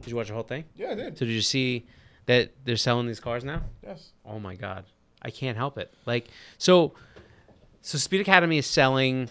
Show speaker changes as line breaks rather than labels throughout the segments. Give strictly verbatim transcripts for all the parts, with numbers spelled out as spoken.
Did you watch the whole thing?
Yeah, I did.
So did you see that they're selling these cars now?
Yes.
Oh my God, I can't help it. Like so, so Speed Academy is selling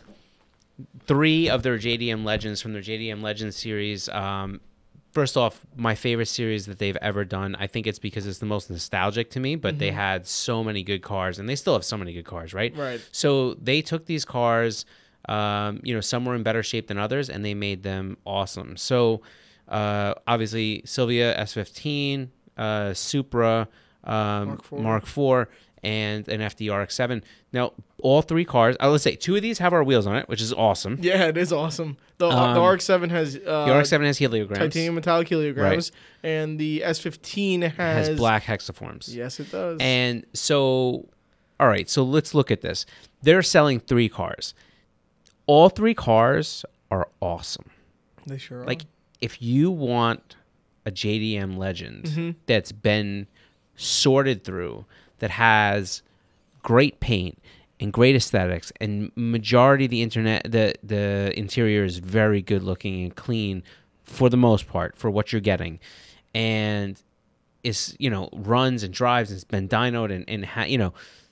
three of their J D M Legends from their J D M Legends series. Um, first off, my favorite series that they've ever done. I think it's because it's the most nostalgic to me, but mm-hmm. they had so many good cars, and they still have so many good cars, right?
Right.
So they took these cars, um, you know, some were in better shape than others, and they made them awesome. So uh, obviously, Silvia S fifteen, uh, Supra, um, Mark four. Mark four, and an F D R X seven. Now, all three cars, uh, let's say two of these have our wheels on it, which is awesome.
Yeah, it is awesome. The,
Um,
the R X seven has uh,
the R X seven has heliograms,
titanium metallic heliograms,
right.
and the S fifteen has,
has black hexaforms.
Yes, it does.
And so, all right, so let's look at this. They're selling three cars. All three cars are awesome.
They sure are.
Like, if you want a J D M Legend mm-hmm. that's been sorted through, that has great paint and great aesthetics, and majority of the internet, the the interior is very good looking and clean for the most part for what you're getting, and is you know runs and drives and it's been dynoed and and ha, you know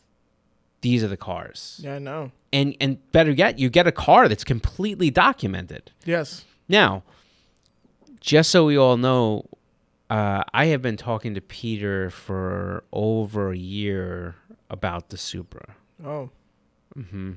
these are the cars.
Yeah, I know.
And and better yet, you get a car that's completely documented.
Yes.
Now, just so we all know, uh, I have been talking to Peter for over a year about the Supra.
Oh.
Mm-hmm.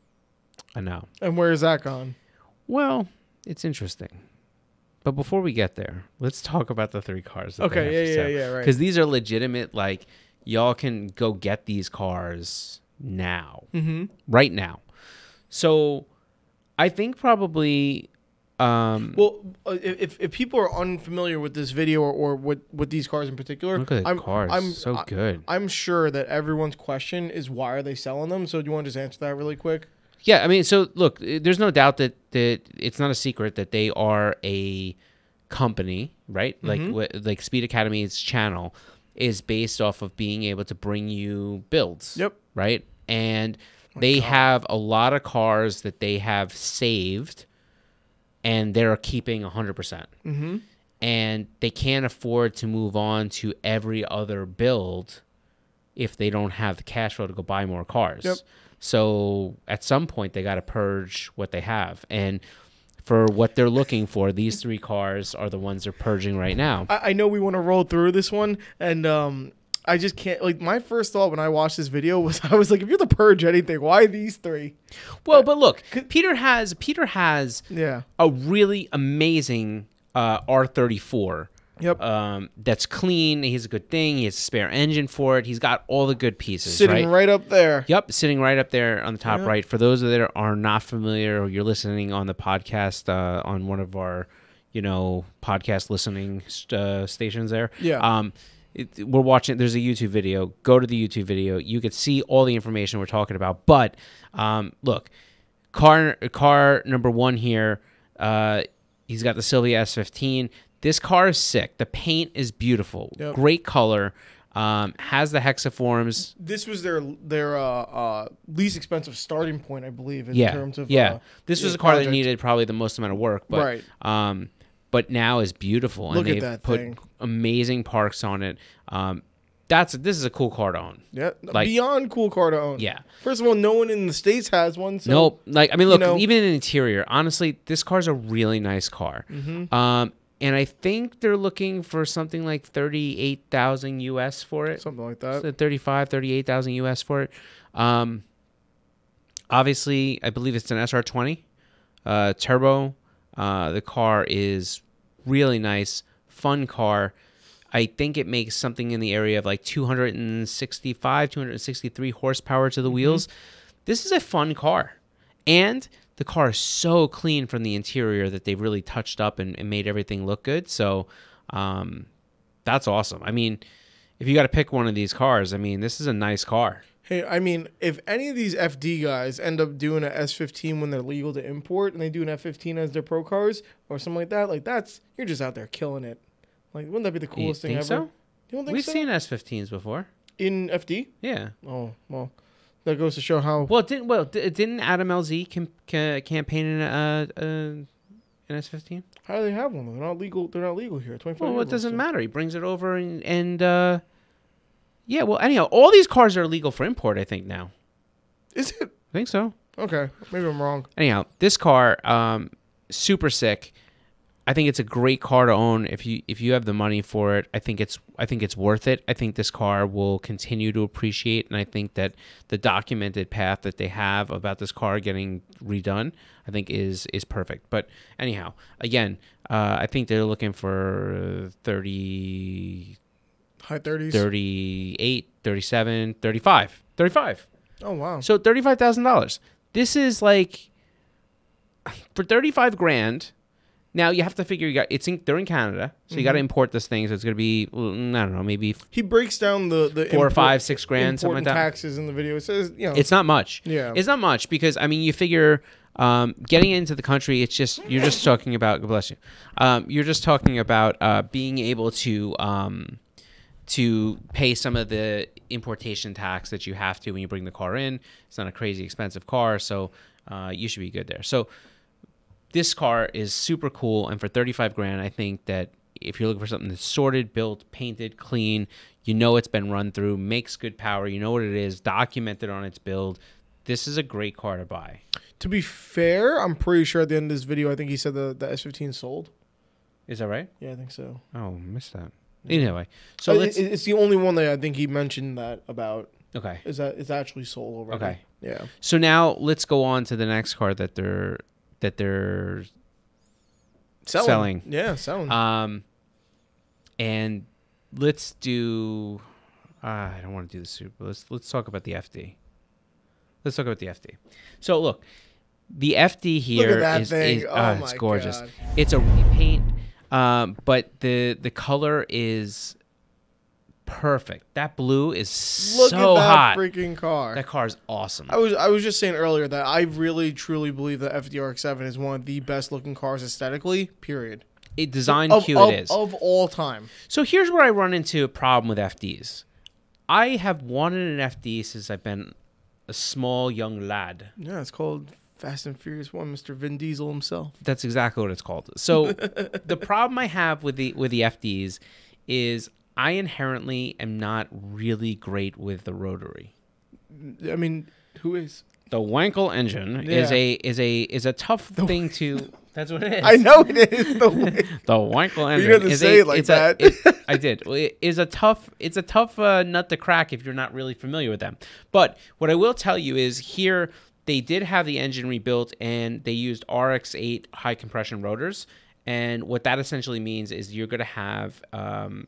I know.
And where is that gone?
Well, it's interesting. But before we get there, let's talk about the three cars. That
okay,
they have
yeah,
for
yeah,
sale.
yeah, right.
Because these are legitimate, like, y'all can go get these cars now.
Mm-hmm.
Right now. So, I think probably... Um,
well, if if people are unfamiliar with this video or, or with, with these cars in particular,
look at the
I'm,
cars,
I'm
so good.
I'm sure that everyone's question is why are they selling them? So do you want to just answer that really quick?
Yeah, I mean, so look, there's no doubt that, that it's not a secret that they are a company, right?
Mm-hmm.
Like like Speed Academy's channel is based off of being able to bring you builds.
Yep.
Right? And
My
they
God.
have a lot of cars that they have saved and they're keeping one hundred percent.
Mm-hmm.
And they can't afford to move on to every other build if they don't have the cash flow to go buy more cars.
Yep.
So at some point, they got to purge what they have. And for what they're looking for, these three cars are the ones they're purging right now.
I, I know we want to roll through this one, and um, I just can't. Like, my first thought when I watched this video was, I was like, if you're the purge anything, why these three?
Well, but look, Peter has Peter has
yeah.
a really amazing uh, R thirty-four.
Yep.
Um, that's clean. He has a good thing. He has a spare engine for it. He's got all the good pieces.
Sitting
right,
right up there.
Yep, sitting right up there on the top
Yep.
right. For those that are not familiar, or you're listening on the podcast uh, on one of our, you know, podcast listening uh, stations there.
Yeah.
Um, it, we're watching. There's a YouTube video. Go to the YouTube video. You could see all the information we're talking about. But um, look, car car number one here. Uh, he's got the Silvia S fifteen. This car is sick. The paint is beautiful.
Yep.
Great color. Um, has the hexaforms.
This was their their uh, uh, least expensive starting point, I believe, in
yeah.
terms of
yeah.
Uh,
this was
yeah,
a car
project.
that needed probably the most amount of work, but
right.
um, but now is beautiful.
Look
and
at
they've
that
put
thing.
amazing parks on it. Um, that's this is a cool car to own.
Yeah,
like,
beyond cool car to own.
Yeah.
First of all, no one in the States has one. So,
nope. Like I mean, look,
you know,
even in the interior, honestly, this car's a really nice car.
Mm-hmm.
Um. And I think they're looking for something like thirty-eight thousand U S for it.
Something like that.
So thirty-five, thirty-eight thousand U S for it. Um, obviously, I believe it's an S R twenty uh, turbo. Uh, the car is really nice, fun car. I think it makes something in the area of like two hundred sixty-five, two hundred sixty-three horsepower to the
Mm-hmm.
wheels. This is a fun car. And the car is so clean from the interior that they've really touched up and, and made everything look good. So um, that's awesome. I mean, if you got to pick one of these cars, I mean, this is a nice car.
Hey, I mean, if any of these F D guys end up doing an S fifteen when they're legal to import and they do an F fifteen as their pro cars or something like that, like that's, you're just out there killing it. Like, wouldn't that be the coolest
you
thing
think
ever?
So?
You don't think
We've
so?
seen S fifteens before.
In F D?
Yeah.
Oh, well, that goes to show how...
Well, didn't well didn't Adam L Z com- ca- campaign in a, a an S fifteen?
How do they have one? They're not legal. They're not legal here. twenty-five.
Well, it doesn't matter. He brings it over and and uh, yeah. Well, anyhow, all these cars are legal for import. I think now.
Is it?
I think so.
Okay, maybe I'm wrong.
Anyhow, this car, um, super sick. I think it's a great car to own if you if you have the money for it. I think it's I think it's worth it. I think this car will continue to appreciate, and I think that the documented path that they have about this car getting redone, I think is is perfect. But anyhow, again, uh, I think they're looking for thirty,
high thirties,
thirty-eight, thirty-seven, thirty-five, thirty-five.
Oh wow!
So thirty-five thousand dollars. This is like for thirty-five grand. Now you have to figure you got it's in, they're in Canada, so mm-hmm. you got to import this thing. So it's gonna be I don't know, maybe
he breaks down the the
four import, or five, six grand, something like that.
Taxes in the video. It says you know
it's not much.
Yeah,
it's not much because I mean you figure um, getting into the country, it's just you're just talking about God bless you. Um, you're just talking about uh, being able to um, to pay some of the importation tax that you have to when you bring the car in. It's not a crazy expensive car, so uh, you should be good there. So. This car is super cool, and for thirty-five grand, I think that if you're looking for something that's sorted, built, painted, clean, you know it's been run through, makes good power, you know what it is, documented on its build, this is a great car to buy.
To be fair, I'm pretty sure at the end of this video, I think he said the, the S fifteen sold.
Is that right?
Yeah, I think so.
Oh, missed that. Anyway, so
uh,
let's...
It's the only one that I think he mentioned that about.
Okay.
Is that it's actually sold already.
Okay.
Yeah.
So now let's go on to the next car that they're... that they're
selling.
selling.
Yeah, selling.
Um, and let's do. Uh, I don't want to do the Super. Let's let's talk about the F D. Let's talk about the F D. So look, the F D here
look at that
is,
thing.
is
oh
uh,
my
it's gorgeous.
God.
It's a repaint, um, but the the color is perfect. That blue is
Look
so
at that
hot.
Freaking car.
That car is awesome.
I was I was just saying earlier that I really truly believe the F D R X seven is one of the best looking cars aesthetically. Period.
It design
of,
cute
of,
it is
of all time.
So here's where I run into a problem with F Ds. I have wanted an F D since I've been a small young lad.
Yeah, it's called Fast and Furious One. Mister Vin Diesel himself.
That's exactly what it's called. So the problem I have with the with the F Ds is I inherently am not really great with the rotary.
I mean, who is?
The Wankel engine
yeah.
is a is a is a tough the thing to. That's what it is.
I know it is the
the Wankel engine.
You didn't
is
say
a,
it like
it's
that.
A, it, I did. It is a tough. It's a tough uh, nut to crack if you're not really familiar with them. But what I will tell you is here they did have the engine rebuilt and they used R X eight high compression rotors. And what that essentially means is you're going to have um,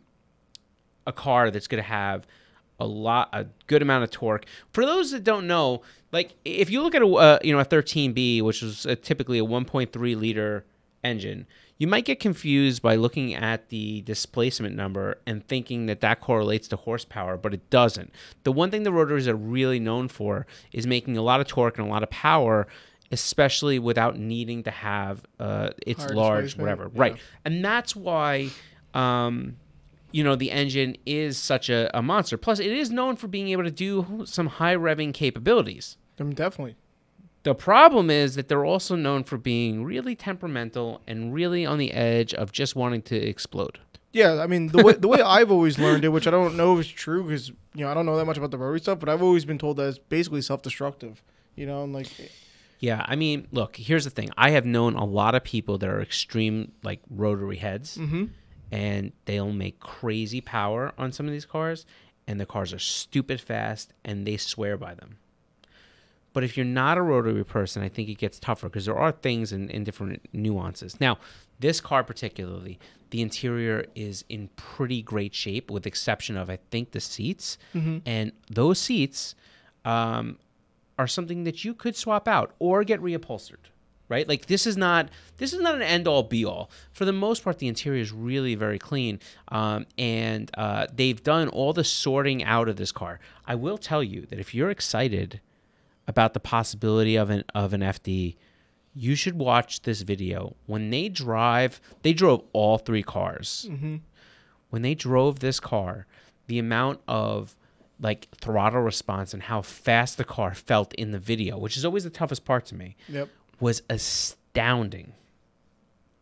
a car that's going to have a lot, a good amount of torque. For those that don't know, like if you look at a uh, you know a thirteen B, which is a, typically a one point three liter engine, you might get confused by looking at the displacement number and thinking that that correlates to horsepower, but it doesn't. The one thing the rotaries are really known for is making a lot of torque and a lot of power, especially without needing to have uh, its
Hard
large whatever.
Yeah.
Right, and that's why. Um, you know, the engine is such a, a monster. Plus, it is known for being able to do some high revving capabilities.
I mean, definitely.
The problem is that they're also known for being really temperamental and really on the edge of just wanting to explode.
Yeah, I mean, the way the way I've always learned it, which I don't know if it's true because, you know, I don't know that much about the rotary stuff, but I've always been told that it's basically self-destructive, you know, and like...
Yeah, I mean, look, here's the thing. I have known a lot of people that are extreme, like, rotary heads.
Mm-hmm.
And they'll make crazy power on some of these cars, and the cars are stupid fast, and they swear by them. But if you're not a rotary person, I think it gets tougher because there are things in, in different nuances. Now, this car particularly, the interior is in pretty great shape with exception of, I think, the seats.
Mm-hmm.
And those seats um, are something that you could swap out or get reupholstered. Right, like this is not this is not an end all be all. For the most part, the interior is really very clean, um, and uh, they've done all the sorting out of this car. I will tell you that if you're excited about the possibility of an of an F D, you should watch this video. When they drive, they drove all three cars.
Mm-hmm.
When they drove this car, the amount of like throttle response and how fast the car felt in the video, which is always the toughest part to me.
Yep.
Was astounding.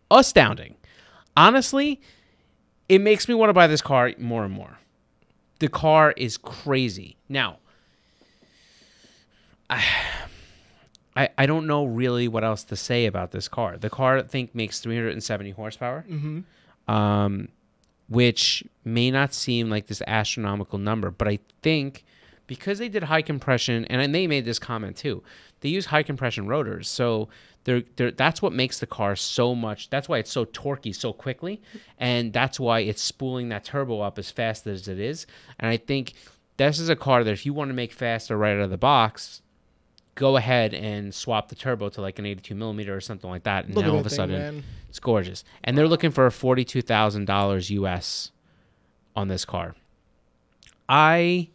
astounding. Honestly, it makes me want to buy this car more and more. The car is crazy. Now, I, I, I don't know really what else to say about this car. The car, I think, makes three hundred seventy horsepower,
Mm-hmm.
um, which may not seem like this astronomical number, but I think because they did high compression, and they made this comment too, they use high compression rotors, so they're, they're, that's what makes the car so much. That's why it's so torquey so quickly, and that's why it's spooling that turbo up as fast as it is. And I think this is a car that if you want to make faster right out of the box, go ahead and swap the turbo to like an eighty-two millimeter or something like that, and
Look
now
at
all
that
of a
thing,
sudden
man.
it's gorgeous. And they're looking for forty-two thousand dollars U S on this car. I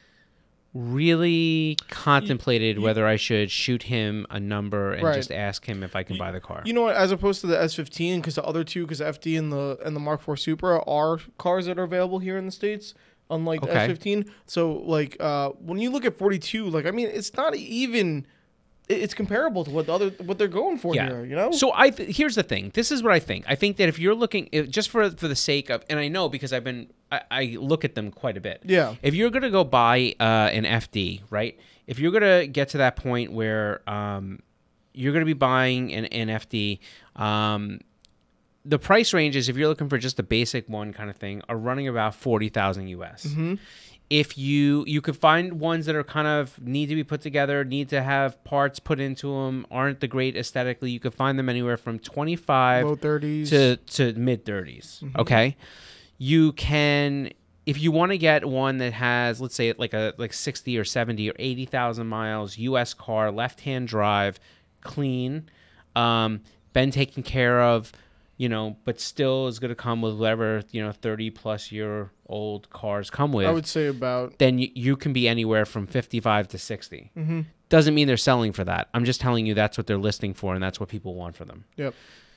really contemplated whether I should shoot him a number and
Right.
just ask him if I can
You-
buy the car.
You know what? As opposed to the S fifteen, because the other two, because F D and the and the Mark four Supra are cars that are available here in the States, unlike the
Okay.
S fifteen. So like uh, when you look at forty-two, like I mean, it's not even. it- It's comparable to what the other what they're going for
Yeah.
here. You know.
So I th- here's the thing. This is what I think. I think that if you're looking if, just for for the sake of, and I know because I've been I, I look at them quite a bit.
Yeah.
If you're gonna go buy uh, an F D, right? If you're gonna get to that point where um, you're gonna be buying an, an F D, um, the price ranges, if you're looking for just a basic one kind of thing, are running about forty thousand U S.
Mm-hmm.
If you you could find ones that are kind of need to be put together, need to have parts put into them, aren't the great aesthetically, you could find them anywhere from twenty-five
Low thirties.
to to mid thirties.
Mhm.
Okay, you can, if you want to get one that has, let's say like a like sixty or seventy or eighty thousand miles, U S car, left hand drive, clean, um, been taken care of, you know, but still is going to come with whatever, you know, thirty plus year old cars come with.
I would say about.
Then you, you can be anywhere from fifty-five to sixty.
Mm-hmm.
Doesn't mean they're selling for that. I'm just telling you that's what they're listing for, and that's what people want for them.
Yep.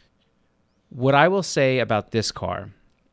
What I will say about this car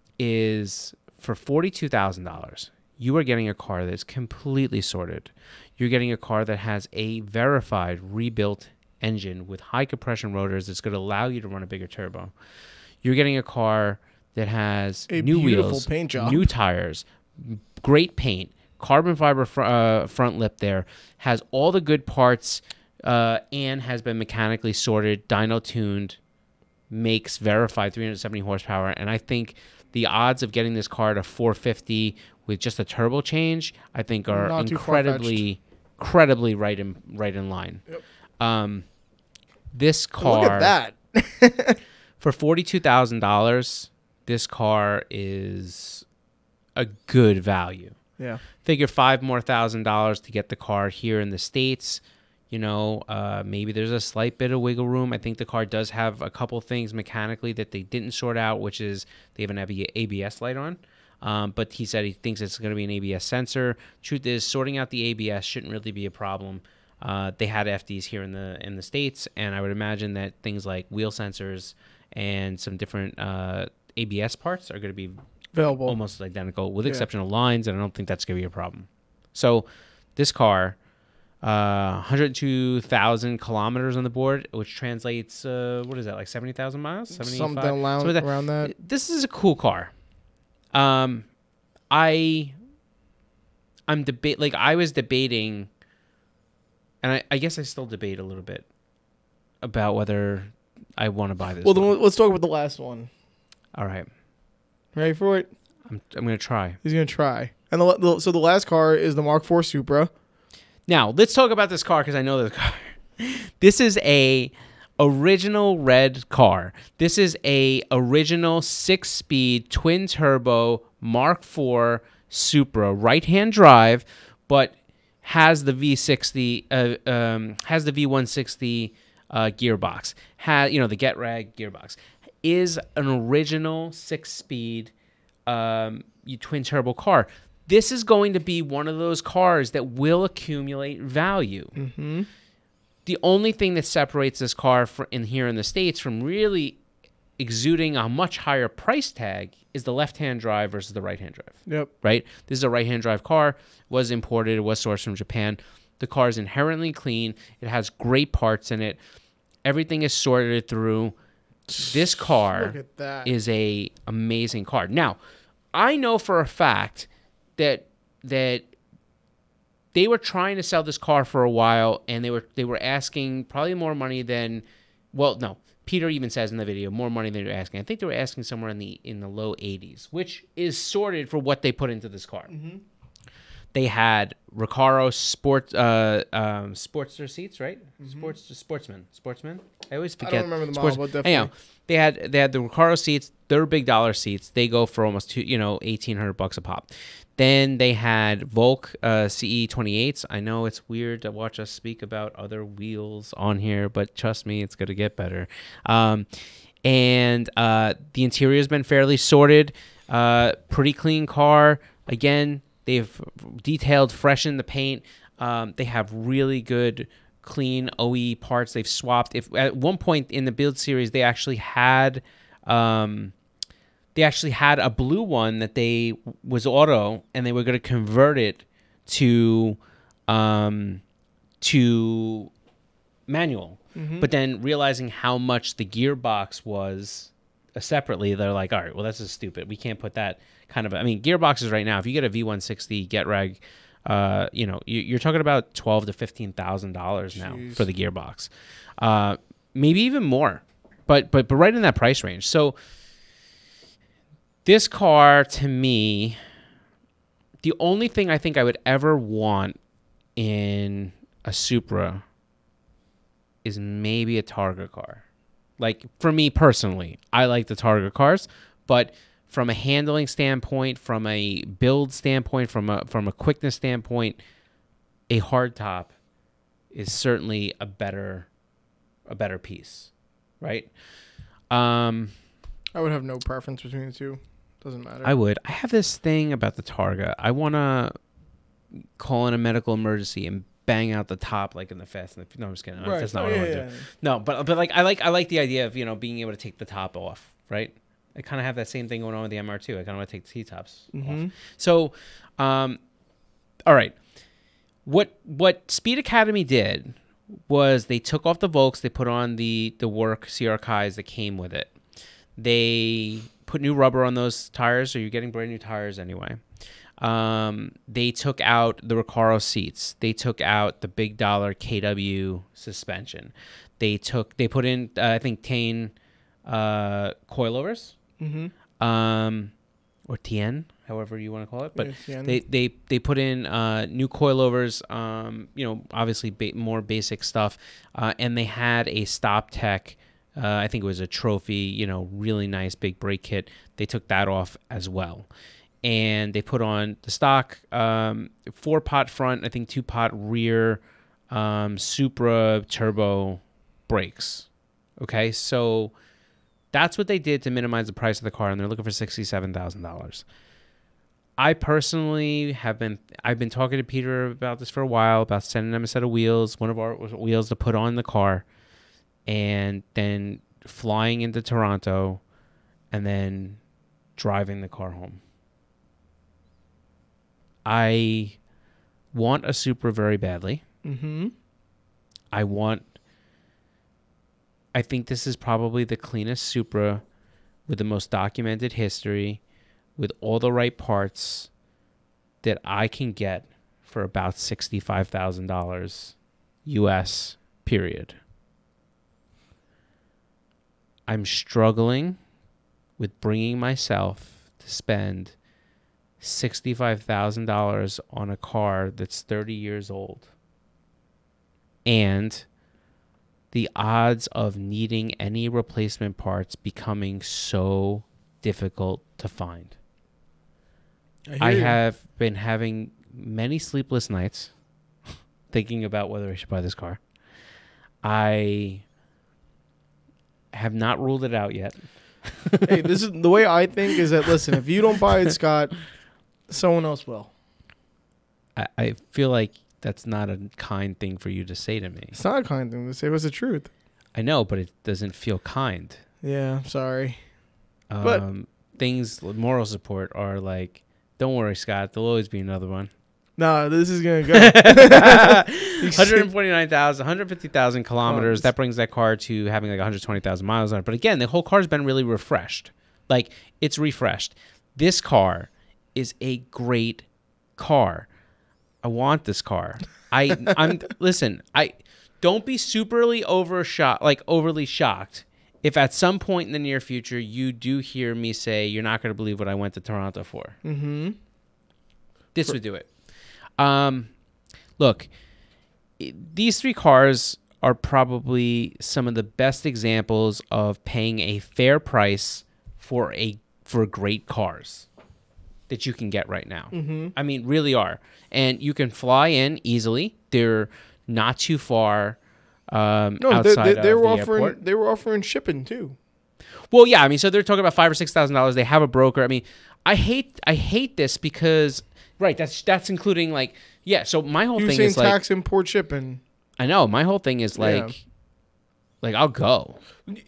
is for forty-two thousand dollars, you are getting a car that's completely sorted. You're getting a car that has a verified rebuilt engine with high compression rotors that's going to allow you to run a bigger turbo. You're getting a car that has
A
new
beautiful
wheels,
paint job.
new tires, great paint, carbon fiber fr- uh, front lip there, has all the good parts, uh, and has been mechanically sorted, dyno tuned, makes verified three hundred seventy horsepower. And I think the odds of getting this car to four fifty with just a turbo change, I think are
Not too
incredibly, incredibly right in right in line.
Yep.
Um, this car,
Look at that.
for forty-two thousand dollars, this car is a good value.
Yeah.
Figure five more thousand dollars to get the car here in the States. You know, uh, maybe there's a slight bit of wiggle room. I think the car does have a couple things mechanically that they didn't sort out, which is they have an A B S light on. Um, but he said he thinks it's going to be an A B S sensor. Truth is, sorting out the A B S shouldn't really be a problem. Uh, they had F Ds here in the in the States, and I would imagine that things like wheel sensors and some different uh, A B S parts are going to be
Available.
almost identical, with
Yeah.
exception of lines, and I don't think that's going to be a problem. So this car, uh, one hundred two thousand kilometers on the board, which translates, uh, what is that, like seventy thousand miles?
Something
seventy-five?
around,
Something like that.
around that.
This is a cool car. Um, I, I'm debate like I was debating, and I, I guess I still debate a little bit about whether I want to buy this.
Well, then
one.
let's talk about the last one.
All right,
Ready for it?
I'm I'm gonna try.
He's gonna try. And the, the so the last car is the Mark four Supra.
Now let's talk about this car because I know this car. This is a original red car. This is a original six-speed twin turbo Mark four Supra, right-hand drive, but has the V sixty, uh, um, has the V one sixty uh, gearbox. Has you know the Get Rag gearbox. Is an original six-speed um, twin turbo car. This is going to be one of those cars that will accumulate value.
Mm-hmm.
The only thing that separates this car for, in here in the States from really exuding a much higher price tag is the left-hand drive versus the right-hand drive,
Yep.
right? This is a right-hand drive car, was imported, it was sourced from Japan. The car is inherently clean. It has great parts in it. Everything is sorted through. This car
Look at that.
is a amazing car. Now, I know for a fact that that they were trying to sell this car for a while, and they were they were asking probably more money than, well, no. Peter even says in the video, more money than they're asking. I think they were asking somewhere in the in the low eighties, which is sorted for what they put into this car.
Mm-hmm.
They had Recaro sport uh, um, Sportster seats, right? Mm-hmm. Sports Sportsman, Sportsman. I always forget.
I don't remember the model, but definitely.
Anyhow, they had they had the Recaro seats. They're big dollar seats. They go for almost two, you know, eighteen hundred bucks a pop. Then they had Volk uh, C E twenty-eights. I know it's weird to watch us speak about other wheels on here, but trust me, it's going to get better. Um, and uh, the interior has been fairly sorted. Uh, pretty clean car. Again, they've detailed, freshened the paint. Um, they have really good, clean O E parts. They've swapped. If at one point in the build series, they actually had... Um, They actually had a blue one that they was auto, and they were going to convert it to um, to manual. Mm-hmm. But then realizing how much the gearbox was uh, separately, they're like, all right, well, that's just stupid. We can't put that kind of. I mean, gearboxes right now. If you get a V one sixty Getrag, uh, you know, you, you're talking about twelve to fifteen thousand dollars now for the gearbox, uh, maybe even more. But but but right in that price range. So. This car, to me, the only thing I think I would ever want in a Supra is maybe a Targa car. Like, for me personally, I like the Targa cars, but from a handling standpoint, from a build standpoint, from a from a quickness standpoint, a hardtop is certainly a better a better piece, right? Um,
I would have no preference between the two. Doesn't matter.
I would. I have this thing about the Targa. I want to call in a medical emergency and bang out the top like in the Fast and the, no, I'm just kidding.
Right.
That's not
oh,
what
yeah,
I want to
yeah.
do. No, but but like I like I like the idea of, you know, being able to take the top off, right? I kind of have that same thing going on with the M R two. I kind of want to take the T-tops
mm-hmm.
off. So, um, all right. What what Speed Academy did was they took off the Volks, they put on the the work C R Kis that came with it. They put new rubber on those tires, so you're getting brand new tires anyway. Um, they took out the Recaro seats. They took out the big dollar K W suspension. They took they put in uh, I think Tane uh, coilovers,
mm-hmm.
um, or Tien, however you want to call it. But
yeah,
they, they they put in uh, new coilovers. Um, you know, obviously ba- more basic stuff, uh, and they had a Stop Tech. Uh, I think it was a trophy, you know, really nice big brake kit. They took that off as well. And they put on the stock um, four-pot front, I think two-pot rear um, Supra turbo brakes. Okay, so that's what they did to minimize the price of the car, and they're looking for sixty-seven thousand dollars. I personally have been, I've been talking to Peter about this for a while, about sending them a set of wheels, one of our wheels to put on the car, and then flying into Toronto, and then driving the car home. I want a Supra very badly.
Mm-hmm.
I want... I think this is probably the cleanest Supra with the most documented history, with all the right parts that I can get for about sixty-five thousand dollars U S, period. I'm struggling with bringing myself to spend sixty-five thousand dollars on a car that's thirty years old. And the odds of needing any replacement parts becoming so difficult to find. I, I have been having many sleepless nights thinking about whether I should buy this car. I have not ruled it out yet.
Hey, this is the way I think is that, listen, if you don't buy it, Scott, someone else will.
I, I feel like that's not a kind thing for you to say to me.
It's not a kind thing to say. It was the truth.
I know, but it doesn't feel kind.
Yeah, I'm sorry.
Um,
but
things, moral support are like, don't worry, Scott, there'll always be another one.
Nah, this is gonna go.
one hundred forty-nine thousand, one hundred fifty thousand kilometers. That brings that car to having like one hundred twenty thousand miles on it. But again, the whole car's been really refreshed. Like, it's refreshed. This car is a great car. I want this car. I I'm listen, I don't be superly overshot like overly shocked if at some point in the near future you do hear me say you're not going to believe what I went to Toronto for.
Mm-hmm.
This for- would do it. Um, look, these three cars are probably some of the best examples of paying a fair price for a for great cars that you can get right now.
Mm-hmm.
I mean, really are. And you can fly in easily. They're not too far um,
no,
outside
they, they, they
of
were
the
offering
airport.
they were offering shipping too.
Well, yeah, I mean, so they're talking about five or six thousand dollars. They have a broker. I mean, I hate I hate this because right, that's that's including like yeah. So my whole
You
thing
saying
is like
tax, import, shipping.
I know my whole thing is like
Yeah.
like I'll go.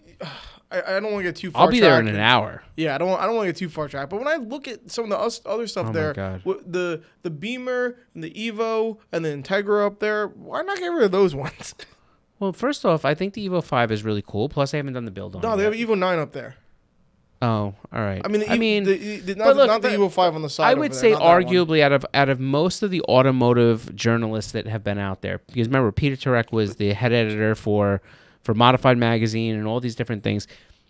I, I don't want to get too far.
I'll be there in
tracked.
an hour.
Yeah, I don't. I don't want to get too far tracked. But when I look at some of the us- other stuff
Oh my
there,
God.
w- the the Beamer and the Evo and the Integra up there, why not get rid of those ones?
Well, first off, I think the Evo five is really cool. Plus, I haven't done the build on
No,
it
they have
yet.
Evo nine up there.
Oh, all right.
I mean, the,
I
E-
mean,
the, the, not,
but
the,
look,
not the
the-
Evo five on the side.
I
over
would
there,
say
not that one.
arguably out of out of most of the automotive journalists that have been out there, because remember Peter Turek was the head editor for for Modified Magazine and all these different things.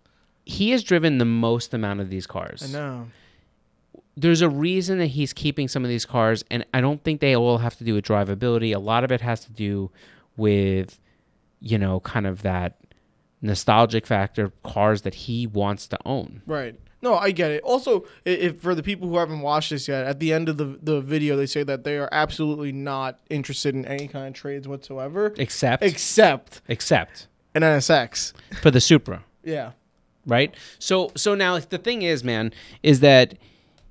He has driven the most amount of these cars.
I know.
There's a reason that he's keeping some of these cars, and I don't think they all have to do with drivability. A lot of it has to do with, you know, kind of that nostalgic factor, cars that he wants to own.
Right. No, I get it. Also, i- if for the people who haven't watched this yet, at the end of the, the video, they say that they are absolutely not interested in any kind of trades whatsoever,
Except,
except
except
an N S X.
for the Supra.
Yeah.
Right? So so now the thing is, man, is that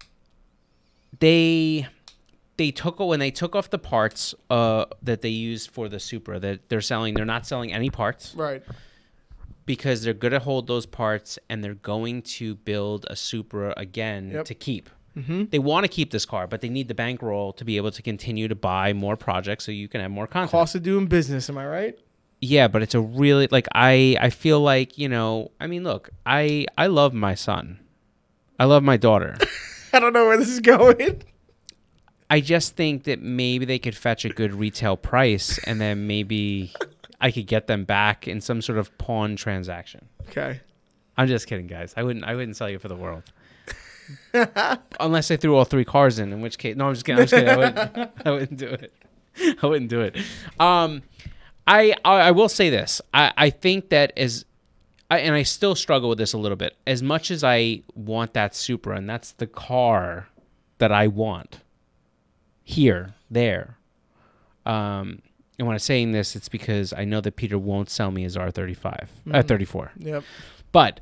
they they took when they took off the parts uh, that they used for the Supra that they're selling, they're not selling any parts
Right.
because they're going to hold those parts and they're going to build a Supra again
Yep.
to keep.
Mm-hmm.
They want to keep this car, but they need the bankroll to be able to continue to buy more projects so you can have more content.
Cost of doing business. Am I right?
Yeah, but it's a really like I I feel like, you know, I mean, look, I I love my son. I love my daughter.
I don't know where this is going.
I just think that maybe they could fetch a good retail price and then maybe I could get them back in some sort of pawn transaction.
Okay.
I'm just kidding, guys. I wouldn't I wouldn't sell you for the world. Unless I threw all three cars in, in which case no, I'm just kidding. I'm just kidding. I wouldn't, I wouldn't do it. I wouldn't do it. Um I, I I will say this. I, I think that as, I, and I still struggle with this a little bit. As much as I want that Supra, and that's the car that I want, here, there. Um, and when I'm saying this, it's because I know that Peter won't sell me his R thirty-five,
Mm-hmm.
uh, thirty-four.
Yep.
But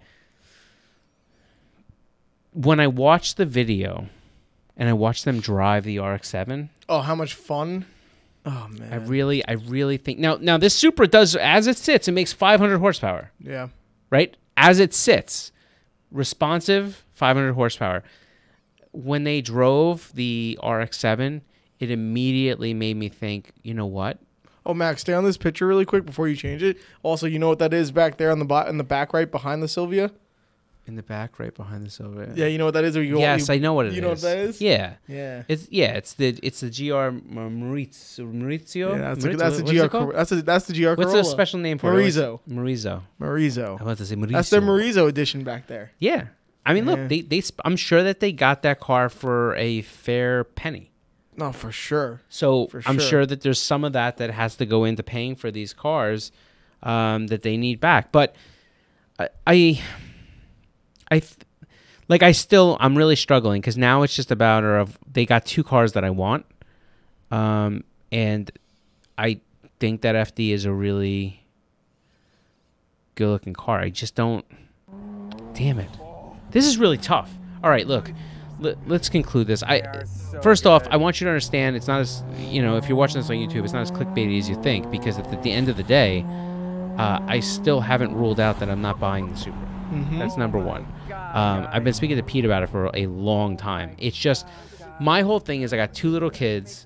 when I watch the video, and I watch them drive the R X seven.
Oh, how much fun! Oh man.
I really, I really think now. Now this Supra does, as it sits, it makes five hundred horsepower,
Yeah.
right? As it sits, responsive, five hundred horsepower. When they drove the R X seven, it immediately made me think, you know what?
Oh, Max, stay on this picture really quick before you change it. Also, you know what that is back there on the bo- in the back right behind the Sylvia?
In the back, right behind the Silver.
Yeah, you know what that is? Or you
Yes,
you,
I know what it is.
You know what that is?
Yeah.
Yeah.
It's yeah, it's the it's the G R Maurizio. Maurizio.
Yeah, that's, a,
Maurizio?
that's the
What's
G R.
it called?
Cor- that's a, that's the G R.
What's
Corolla.
the special name for it?
Morizo.
Morizo.
Morizo.
I want to say Maurizio.
That's their Morizo edition back there.
Yeah. I mean, look,
Yeah.
they they sp- I'm sure that they got that car for a fair penny.
No, for sure.
So
For
I'm
sure.
sure that there's some of that that has to go into paying for these cars um, that they need back. But I, I, I th- like I still I'm really struggling because now it's just about or of they got two cars that I want, um, and I think that F D is a really good looking car. I just don't. Damn it, this is really tough. All right, look. Let, let's conclude this. I first off, I want you to understand it's not as you know if you're watching this on YouTube, it's not as clickbaity as you think because at the, the end of the day, uh, I still haven't ruled out that I'm not buying the Supra.
Mm-hmm.
That's number one. Um, I've been speaking to Pete about it for a long time. It's just my whole thing is I got two little kids,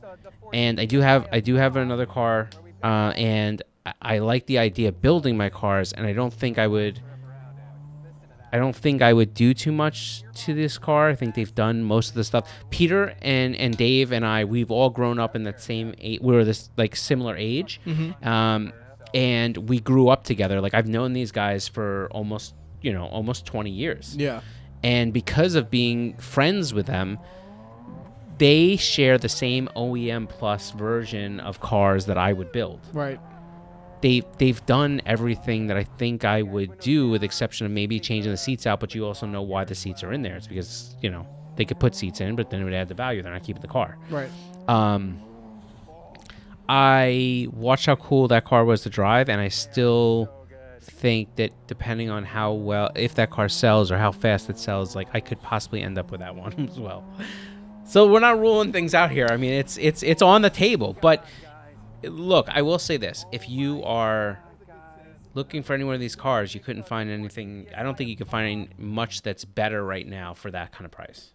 and I do have I do have another car, uh, and I, I like the idea of building my cars, and I don't think I would. I don't think I would do too much to this car. I think they've done most of the stuff. Peter and, and Dave and I, we've all grown up in that same age. We were this like similar age,
Mm-hmm.
um, and we grew up together. Like I've known these guys for almost you know almost twenty years.
Yeah.
And because of being friends with them, they share the same O E M Plus version of cars that I would build.
Right.
They, they've done everything that I think I would do, with the exception of maybe changing the seats out, but you also know why the seats are in there. It's because, you know, they could put seats in, but then it would add the value. They're not keeping the car.
Right.
Um, I watched how cool that car was to drive, and I still think that depending on how well, if that car sells or how fast it sells, like I could possibly end up with that one as well. So we're not ruling things out here. I mean, it's it's it's on the table. But look, I will say this: if you are looking for any one of these cars, you couldn't find anything. I don't think you could find much that's better right now for that kind of price.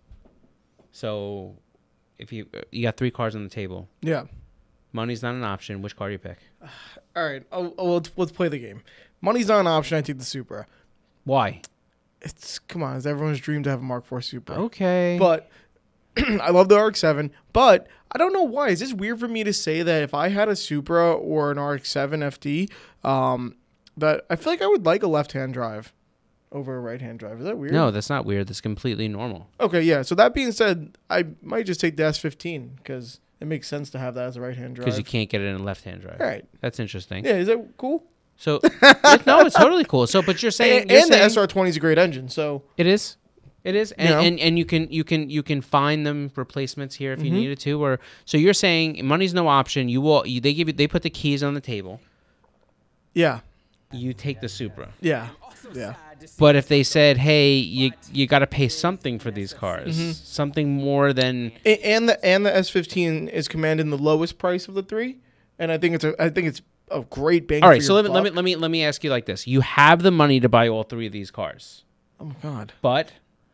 So if you you got three cars on the table,
Yeah.
money's not an option. Which car do you pick?
All right. Oh, oh, let's, let's play the game. Money's not an option. I take the Supra.
Why?
It's come on. It's everyone's dream to have a Mark four Supra.
Okay.
But I love the R X seven. But I don't know why. Is this weird for me to say that if I had a Supra or an R X seven F D, um, that I feel like I would like a left-hand drive over a right-hand drive? Is that weird?
No, that's not weird. That's completely normal.
Okay, yeah. So that being said, I might just take the S fifteen because it makes sense to have that as a right-hand drive.
Because you can't get it in a left-hand drive.
All right.
That's interesting.
Yeah, is that cool?
So, it, no, it's totally cool. So, but you're saying,
And,
you're
and the
saying
S R twenty is a great engine. So
it is, it is, and,
You know?
and and you can you can you can find them replacements here if you
Mhm.
needed to. Or so you're saying money's no option. You will. You, they give you. They put the keys on the table.
yeah,
You take the Supra.
yeah, yeah.
But if they said, "Hey, you you got to pay something for these cars,
Mhm.
something more than,"
A- And the and the S fifteen is commanding the lowest price of the three, and I think it's a I think it's a great bang.
all
for
right. So
your
let me let me
buck.
let me let me ask you like this: you have the money to buy all three of these cars.
Oh my god.
But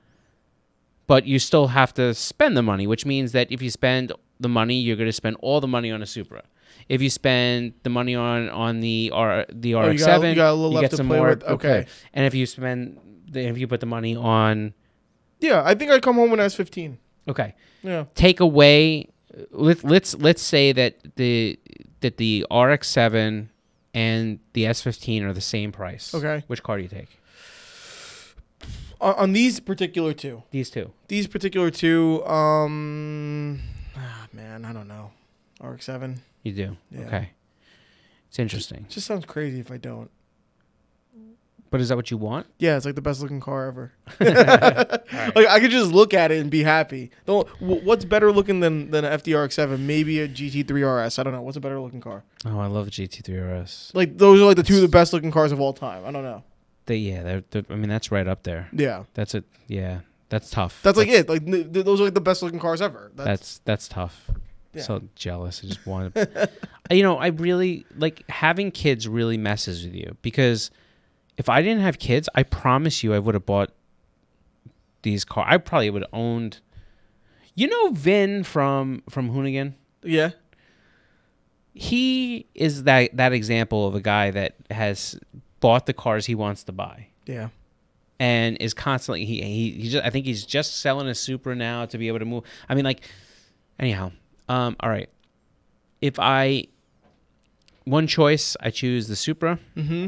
but you still have to spend the money, which means that if you spend the money, you're going to spend all the money on a Supra. If you spend the money on on the R the
Oh, you
R X
got-
seven,
you got a little left
get
to
some
play
more.
with? Okay.
And if you spend the, if you put the money on,
Yeah, I think I'd come home with an S fifteen.
okay,
Yeah.
take away. Let, let's let's say that the that the R X seven and the S fifteen are the same price.
Okay.
Which car do you take?
On, on these particular two,
These two.
these particular two, um, ah, man, I don't know. R X seven.
You do.
Yeah.
Okay. It's interesting.
Just sounds crazy if I don't.
But is that what you want?
Yeah, it's like the best looking car ever. Like I could just look at it and be happy. Don't, wh- what's better looking than than an F D R X seven? Maybe a G T three R S. I don't know. What's a better looking car?
Oh, I love the G T three R S.
Like those are like the two of the best looking cars of all time. I don't know.
They, yeah, they're, they're. I mean, that's right up there.
Yeah,
That's it. Yeah, that's tough.
that's like it. Like th- th- those are like the best looking cars ever. That's,
That's that's tough.
Yeah.
So jealous. I just want to. You know, I really like having kids. Really messes with you because if I didn't have kids, I promise you, I would have bought these cars. I probably would have owned. You know, Vin from from Hoonigan.
yeah.
He is that that example of a guy that has bought the cars he wants to buy.
Yeah.
And is constantly he he, he just, I think he's just selling a Supra now to be able to move. I mean, like, anyhow. Um, all right. If I one choice, I choose the Supra.
Mm-hmm.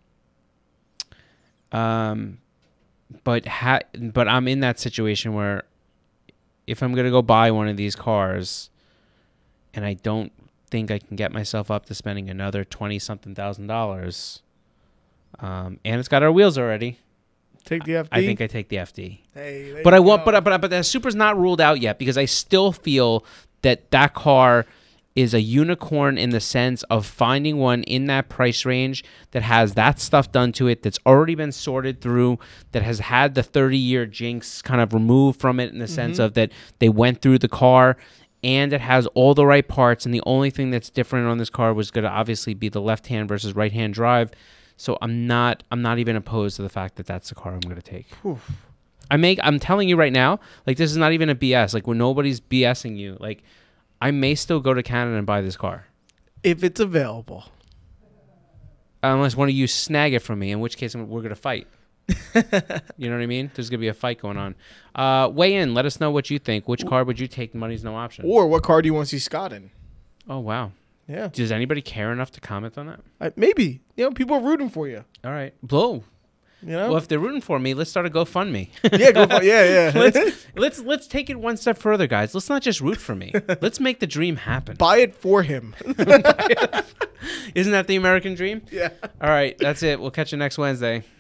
Um, but ha- but I'm in that situation where if I'm gonna go buy one of these cars, and I don't think I can get myself up to spending another twenty something thousand dollars, um, and it's got our wheels already.
Take the F D.
I think I take the F D.
Hey, there
But
you
I want,
go.
but but but the Supra's not ruled out yet because I still feel that that car is a unicorn in the sense of finding one in that price range that has that stuff done to it, that's already been sorted through, that has had the thirty-year jinx kind of removed from it in the sense
Mm-hmm.
of that they went through the car, and it has all the right parts. And the only thing that's different on this car was going to obviously be the left-hand versus right-hand drive. So I'm not I'm not even opposed to the fact that that's the car I'm going to take.
Oof.
I make I'm telling you right now, like this is not even a B S. Like when nobody's BSing you, like I may still go to Canada and buy this car.
If it's available.
Unless one of you snag it from me, in which case we're going to fight. You know what I mean? There's going to be a fight going on. Uh, weigh in. Let us know what you think. Which car would you take? Money's no option.
Or what car do you want to see Scott in?
Oh, wow.
Yeah.
Does anybody care enough to comment on that?
Uh, maybe. You know, people are rooting for you.
All right. Blow.
You know?
Well, if they're rooting for me, let's start a GoFundMe.
yeah, go for, yeah, yeah.
let's let's let's take it one step further, guys. Let's not just root for me. Let's make the dream happen.
Buy it for him.
Isn't that the American dream?
Yeah.
All right, that's it. We'll catch you next Wednesday.